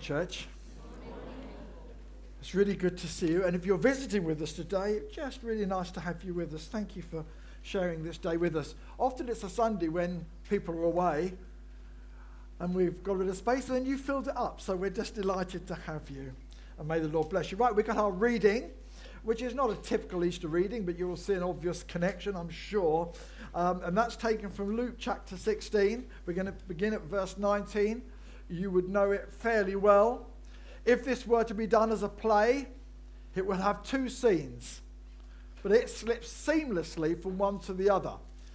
church. It's really good to see you. And if you're visiting with us today, just really nice to have you with us. Thank you for sharing this day with us. Often it's a Sunday when people are away and we've got a bit of space, and then you filled it up. So we're just delighted to have you. And may the Lord bless you. Right, we've got our reading, which is not a typical Easter reading, but you will see an obvious connection, I'm sure. And that's taken from Luke chapter 16. We're going to begin at verse 19. You would know it fairly well. If this were to be done as a play, it would have two scenes, but it slips seamlessly from one to the other,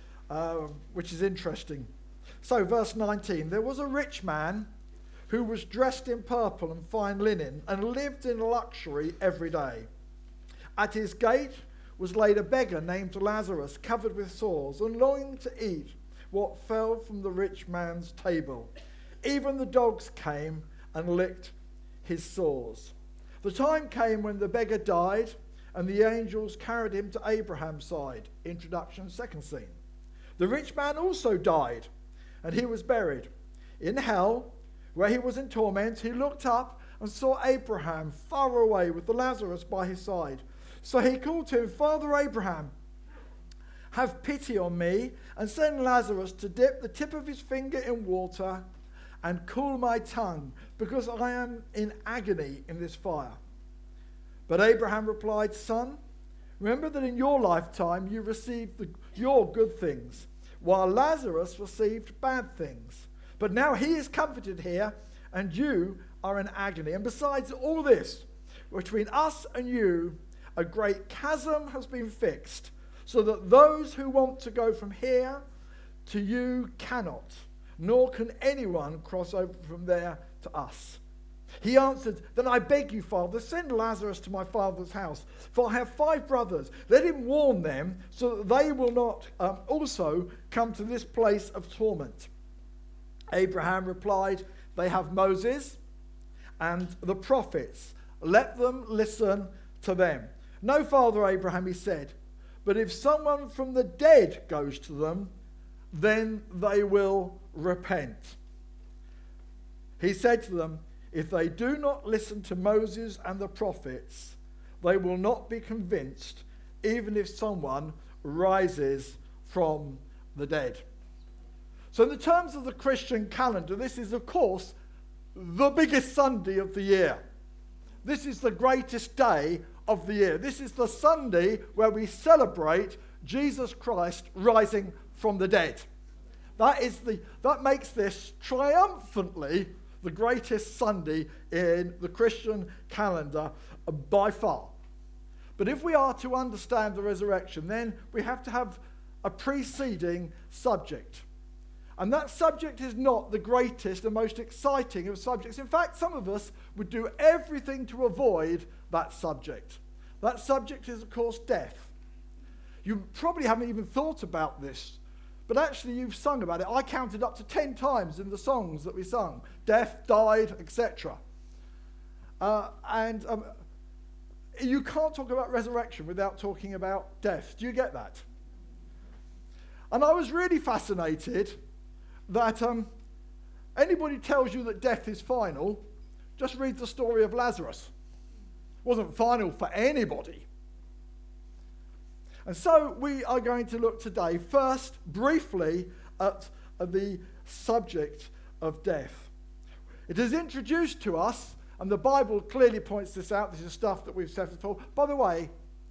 which is interesting. So, verse 19, there was a rich man who was dressed in purple and fine linen and lived in luxury every day. At his gate was laid a beggar named Lazarus, covered with sores and longing to eat what fell from the rich man's table. Even the dogs came and licked his sores. The time came when the beggar died and the angels carried him to Abraham's side. Introduction, second scene. The rich man also died and he was buried. In hell, where he was in torment, he looked up and saw Abraham far away with the Lazarus by his side. So he called to him, Father Abraham, have pity on me and send Lazarus to dip the tip of his finger in water and cool my tongue, because I am in agony in this fire. But Abraham replied, Son, remember that in your lifetime you received your good things, while Lazarus received bad things. But now he is comforted here, and you are in agony. And besides all this, between us and you, a great chasm has been fixed, so that those who want to go from here to you cannot, nor can anyone cross over from there to us. He answered, Then I beg you, Father, send Lazarus to my father's house, for I have 5 brothers. Let him warn them, so that they will not also come to this place of torment. Abraham replied, They have Moses and the prophets. Let them listen to them. No, Father Abraham, he said, but if someone from the dead goes to them, then they will repent. He said to them, if they do not listen to Moses and the prophets, they will not be convinced, even if someone rises from the dead. So in the terms of the Christian calendar, this is, of course, the biggest Sunday of the year. This is the greatest day of the year. This is the Sunday where we celebrate Jesus Christ rising from the dead. That makes this triumphantly the greatest Sunday in the Christian calendar by far. But if we are to understand the resurrection, then we have to have a preceding subject. And that subject is not the greatest and most exciting of subjects. In fact, some of us would do everything to avoid that subject. That subject is, of course, death. You probably haven't even thought about this, but actually you've sung about it. I counted up to 10 times in the songs that we sung. Death, died, etc. You can't talk about resurrection without talking about death. Do you get that? And I was really fascinated that anybody tells you that death is final, just read the story of Lazarus. It wasn't final for anybody. And so we are going to look today first briefly at the subject of death. It is introduced to us, and the Bible clearly points this out. This is stuff that we've said before. By the way,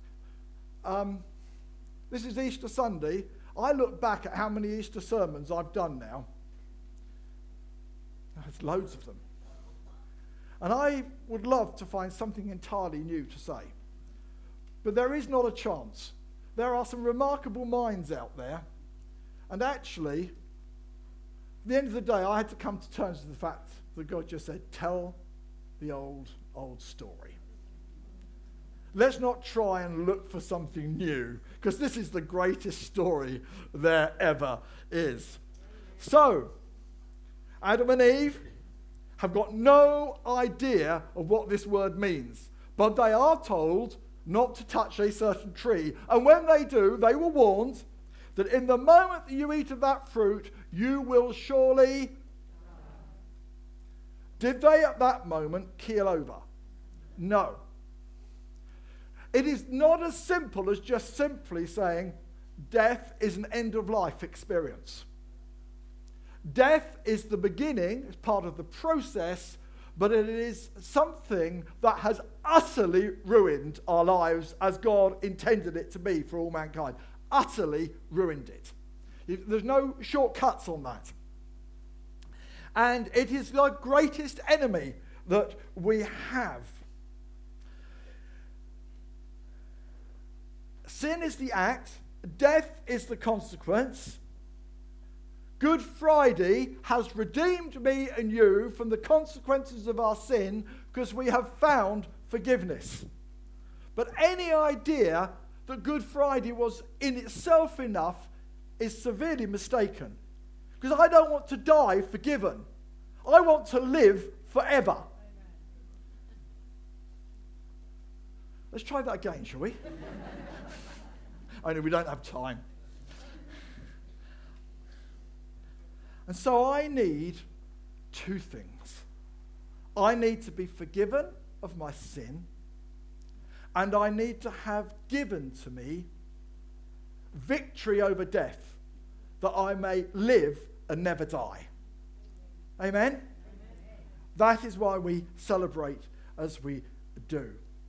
this is Easter Sunday. I look back at how many Easter sermons I've done now. There's loads of them. And I would love to find something entirely new to say. But there is not a chance. There are some remarkable minds out there. And actually, at the end of the day, I had to come to terms with the fact that God just said, tell the old story. Let's not try and look for something new, because this is the greatest story there ever is. So, Adam and Eve have got no idea of what this word means, but they are told not to touch a certain tree. And when they do, they were warned that in the moment that you eat of that fruit, you will surely. Did they at that moment keel over? No. It is not as simple as just simply saying death is an end-of-life experience. Death is the beginning, it's part of the process, but it is something that has utterly ruined our lives as God intended it to be for all mankind. Utterly ruined it. There's no shortcuts on that. And it is the greatest enemy that we have. Sin is the act, death is the consequence. Good Friday has redeemed me and you from the consequences of our sin because we have found forgiveness. But any idea that Good Friday was in itself enough is severely mistaken. Because I don't want to die forgiven. I want to live forever. Let's try that again, shall we? Only we don't have time. And so I need two things. I need to be forgiven of my sin, and I need to have given to me victory over death, that I may live and never die. Amen? Amen? That is why we celebrate as we do.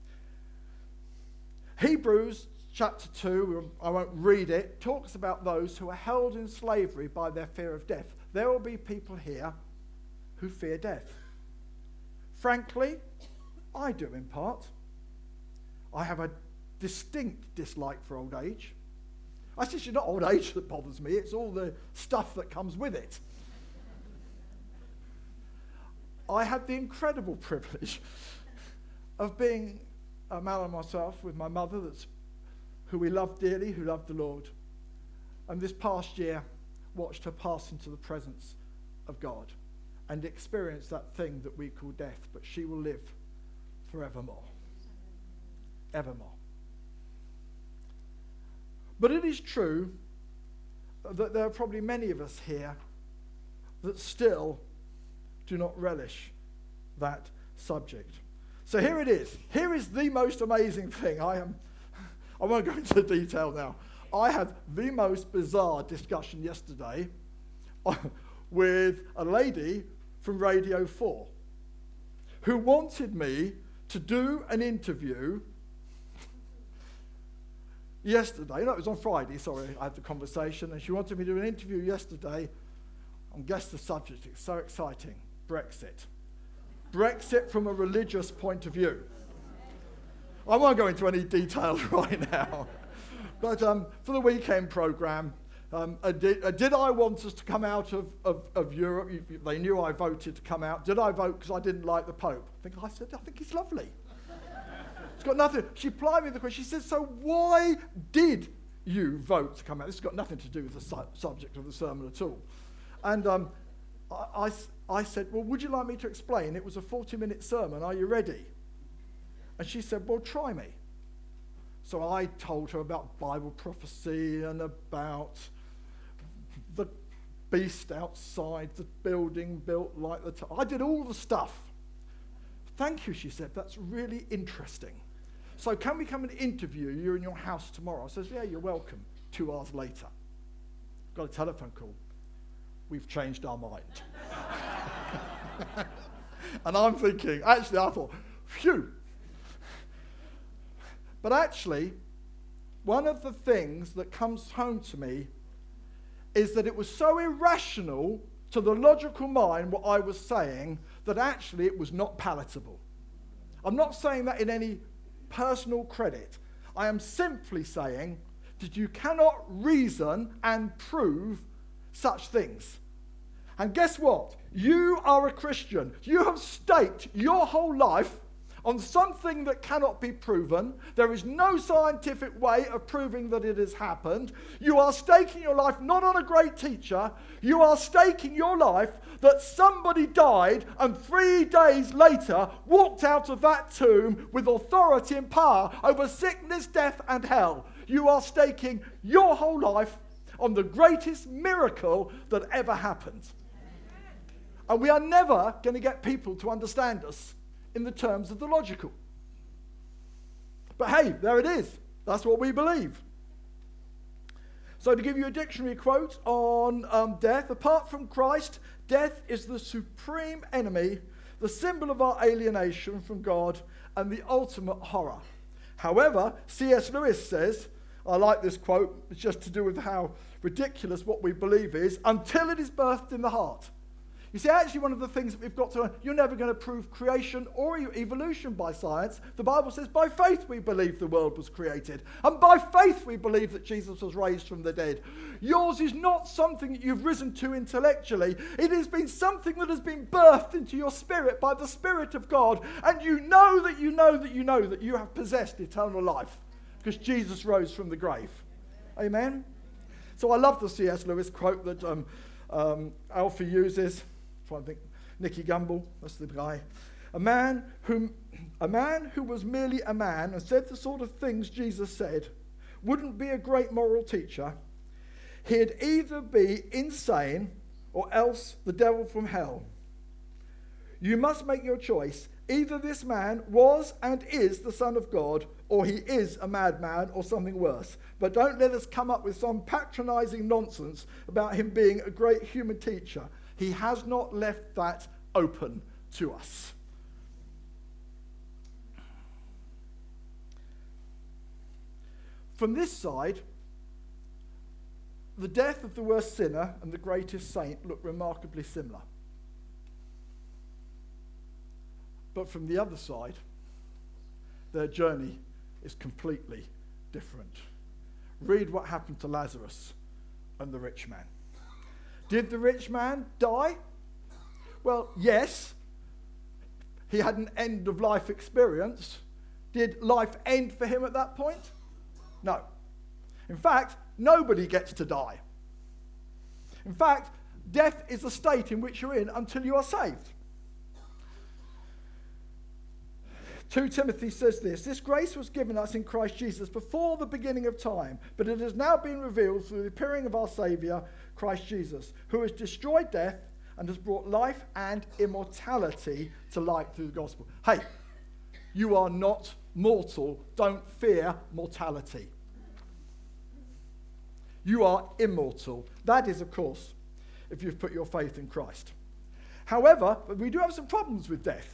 Hebrews chapter 2, I won't read it, talks about those who are held in slavery by their fear of death. There will be people here who fear death. Frankly, I do in part. I have a distinct dislike for old age. It's actually not old age that bothers me, it's all the stuff that comes with it. I had the incredible privilege of being a man of myself with my mother, who we loved dearly, who loved the Lord. And this past year, watched her pass into the presence of God and experience that thing that we call death, but she will live forevermore. Evermore. But it is true that there are probably many of us here that still do not relish that subject. So here it is. Here is the most amazing thing. I won't go into detail now. I had the most bizarre discussion yesterday with a lady from Radio 4 who wanted me to do an interview yesterday. No, it was on Friday, sorry, I had the conversation, and she wanted me to do an interview yesterday, and guess the subject, it's so exciting, Brexit. Brexit from a religious point of view. I won't go into any details right now, but for the weekend programme, did I want us to come out of Europe? They knew I voted to come out. Did I vote because I didn't like the Pope? I think he's lovely. It's got nothing. She plied me with the question. She said, so why did you vote to come out? This has got nothing to do with the subject of the sermon at all. And I said, well, would you like me to explain? It was a 40-minute sermon. Are you ready? And she said, well, try me. So I told her about Bible prophecy and about the beast outside the building built like the I did all the stuff. Thank you, she said. That's really interesting. So can we come and interview you in your house tomorrow? I says, yeah, you're welcome. 2 hours later, got a telephone call. We've changed our mind. And I'm thinking, actually, I thought, phew. But actually, one of the things that comes home to me is that it was so irrational to the logical mind what I was saying that actually it was not palatable. I'm not saying that in any personal credit. I am simply saying that you cannot reason and prove such things. And guess what? You are a Christian. You have staked your whole life on something that cannot be proven. There is no scientific way of proving that it has happened. You are staking your life not on a great teacher. You are staking your life that somebody died and 3 days later walked out of that tomb with authority and power over sickness, death, and hell. You are staking your whole life on the greatest miracle that ever happened. And we are never going to get people to understand us in the terms of the logical. But hey, there it is. That's what we believe. So to give you a dictionary quote on death, apart from Christ, death is the supreme enemy, the symbol of our alienation from God, and the ultimate horror. However, C.S. Lewis says, I like this quote, it's just to do with how ridiculous what we believe is, until it is birthed in the heart. You see, actually one of the things that we've got to learn, you're never going to prove creation or evolution by science. The Bible says by faith we believe the world was created. And by faith we believe that Jesus was raised from the dead. Yours is not something that you've risen to intellectually. It has been something that has been birthed into your spirit by the Spirit of God. And you know that you know that you know that you have possessed eternal life because Jesus rose from the grave. Amen? So I love the C.S. Lewis quote that Alfie uses. I think Nicky Gumbel, that's the guy. A man who was merely a man and said the sort of things Jesus said wouldn't be a great moral teacher. He'd either be insane or else the devil from hell. You must make your choice. Either this man was and is the Son of God, or he is a madman or something worse. But don't let us come up with some patronizing nonsense about him being a great human teacher. He has not left that open to us. From this side, the death of the worst sinner and the greatest saint look remarkably similar. But from the other side, their journey is completely different. Read what happened to Lazarus and the rich man. Did the rich man die? Well, yes. He had an end-of-life experience. Did life end for him at that point? No. In fact, nobody gets to die. In fact, death is the state in which you're in until you are saved. 2 Timothy says this grace was given us in Christ Jesus before the beginning of time, but it has now been revealed through the appearing of our Saviour, Christ Jesus, who has destroyed death and has brought life and immortality to light through the gospel. Hey, you are not mortal. Don't fear mortality. You are immortal. That is, of course, if you've put your faith in Christ. However, we do have some problems with death.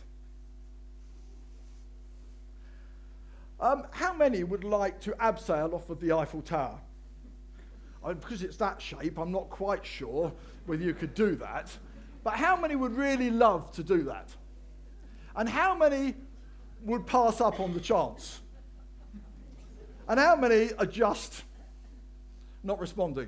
How many would like to abseil off of the Eiffel Tower? Because it's that shape, I'm not quite sure whether you could do that. But how many would really love to do that? And how many would pass up on the chance? And how many are just not responding?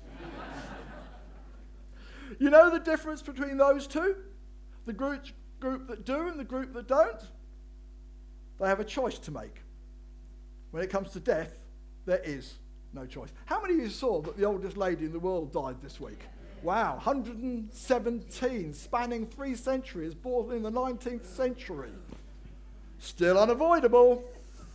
You know the difference between those two? The group that do and the group that don't? They have a choice to make. When it comes to death, there is no choice. How many of you saw that the oldest lady in the world died this week? Wow, 117, spanning 3 centuries, born in the 19th century. Still unavoidable.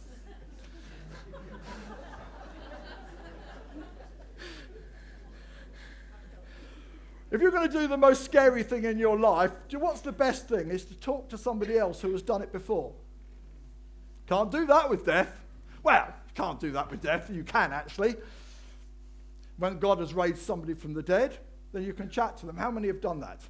If you're going to do the most scary thing in your life, what's the best thing? Is to talk to somebody else who has done it before. Can't do that with death. Well, can't do that with death. You can, actually. When God has raised somebody from the dead, then you can chat to them. How many have done that?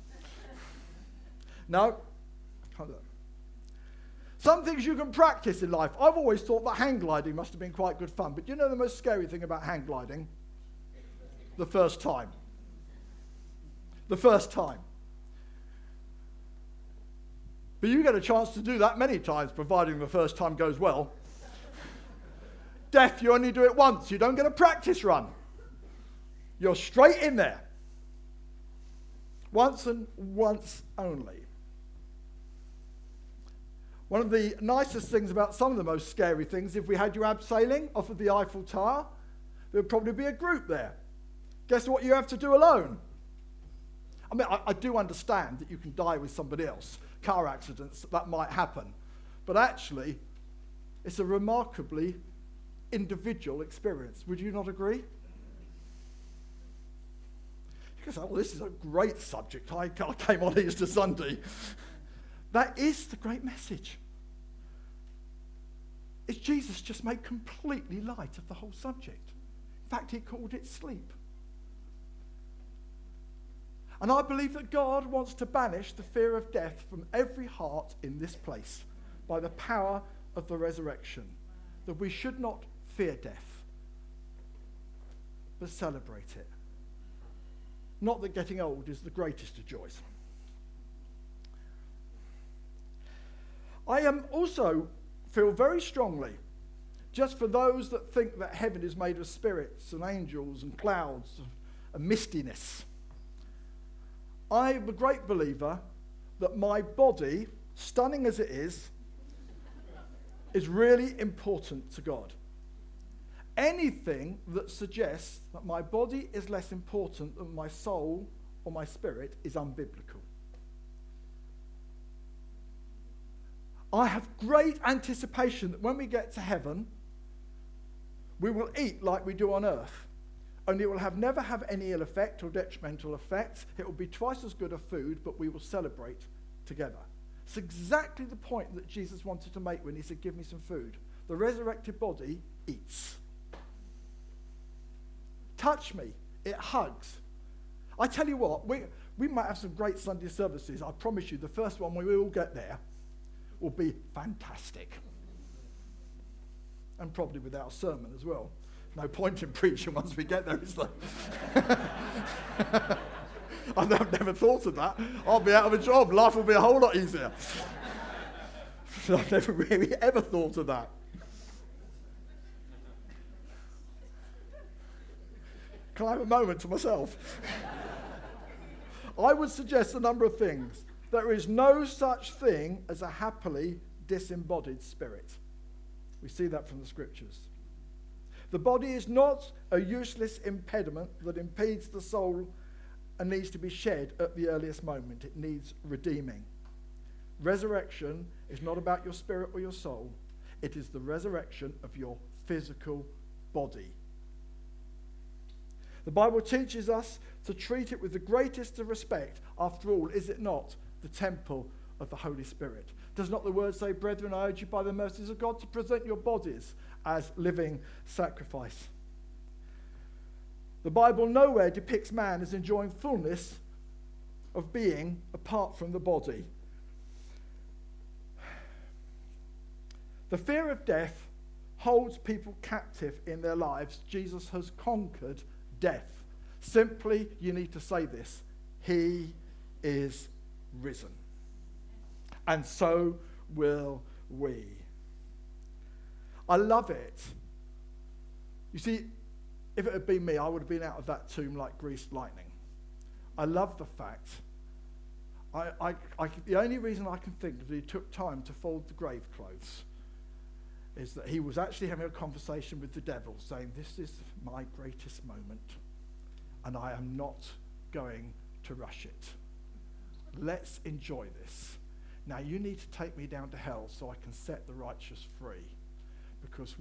No? Can't do that. Some things you can practice in life. I've always thought that hang gliding must have been quite good fun. But you know the most scary thing about hang gliding? The first time. The first time. But you get a chance to do that many times, providing the first time goes well. Death, you only do it once. You don't get a practice run. You're straight in there. Once and once only. One of the nicest things about some of the most scary things, if we had you abseiling off of the Eiffel Tower, there would probably be a group there. Guess what you have to do alone? I mean, I do understand that you can die with somebody else. Car accidents, that might happen. But actually, it's a remarkably individual experience. Would you not agree? Because, oh, this is a great subject. I came on Easter Sunday. That is the great message. Is Jesus just made completely light of the whole subject. In fact, he called it sleep. And I believe that God wants to banish the fear of death from every heart in this place by the power of the resurrection. That we should not fear death, but celebrate it. Not that getting old is the greatest of joys. I also feel very strongly, just for those that think that heaven is made of spirits and angels and clouds and mistiness, I'm a great believer that my body, stunning as it is really important to God. Anything that suggests that my body is less important than my soul or my spirit is unbiblical. I have great anticipation that when we get to heaven, we will eat like we do on earth. Only it will never have any ill effect or detrimental effect. It will be twice as good a food, but we will celebrate together. It's exactly the point that Jesus wanted to make when he said, give me some food. The resurrected body eats. Touch me. It hugs. I tell you what, we might have some great Sunday services. I promise you, the first one when we all get there will be fantastic. And probably without a sermon as well. No point in preaching once we get there, is there? I've never thought of that. I'll be out of a job. Life will be a whole lot easier. I've never really ever thought of that. Can I have a moment to myself? I would suggest a number of things. There is no such thing as a happily disembodied spirit. We see that from the scriptures. The body is not a useless impediment that impedes the soul and needs to be shed at the earliest moment. It needs redeeming. Resurrection is not about your spirit or your soul. It is the resurrection of your physical body. The Bible teaches us to treat it with the greatest of respect. After all, is it not the temple of the Holy Spirit? Does not the word say, brethren, I urge you by the mercies of God to present your bodies as living sacrifice? The Bible nowhere depicts man as enjoying fullness of being apart from the body. The fear of death holds people captive in their lives. Jesus has conquered death. Simply, you need to say this: he is risen. And so will we. I love it. You see, if it had been me, I would have been out of that tomb like greased lightning. I love the fact, the only reason I can think that he took time to fold the grave clothes is that he was actually having a conversation with the devil, saying, this is my greatest moment, and I am not going to rush it. Let's enjoy this. Now you need to take me down to hell so I can set the righteous free, because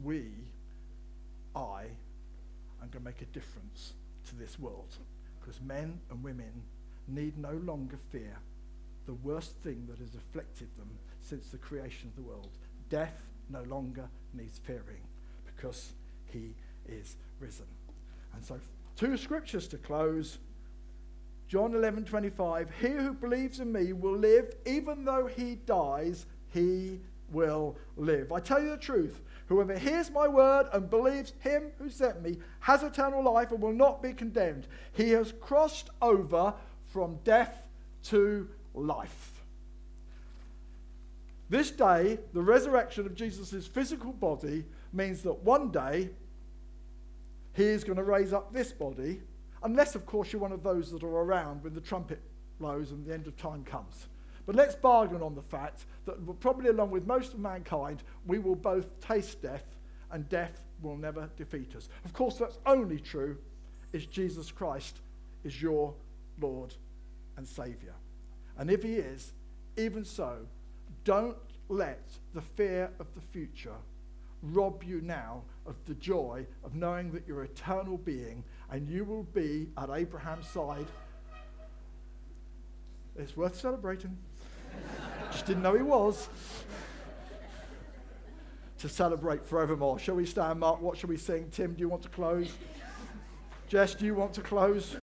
I am going to make a difference to this world, because men and women need no longer fear the worst thing that has afflicted them since the creation of the world. Death no longer needs fearing, because he is risen. And so, two scriptures to close. John 11:25, he who believes in me will live, even though he dies, he will live. I tell you the truth, whoever hears my word and believes him who sent me has eternal life and will not be condemned. He has crossed over from death to life. This day, the resurrection of Jesus' physical body means that one day he is going to raise up this body, unless, of course, you're one of those that are around when the trumpet blows and the end of time comes. But let's bargain on the fact that probably along with most of mankind, we will both taste death, and death will never defeat us. Of course, that's only true if Jesus Christ is your Lord and Saviour. And if he is, even so, don't let the fear of the future rob you now of the joy of knowing that you're an eternal being and you will be at Abraham's side It's worth celebrating. Just didn't know he was. To celebrate forevermore. Shall we stand, Mark? What shall we sing? Tim, do you want to close? Jess, do you want to close?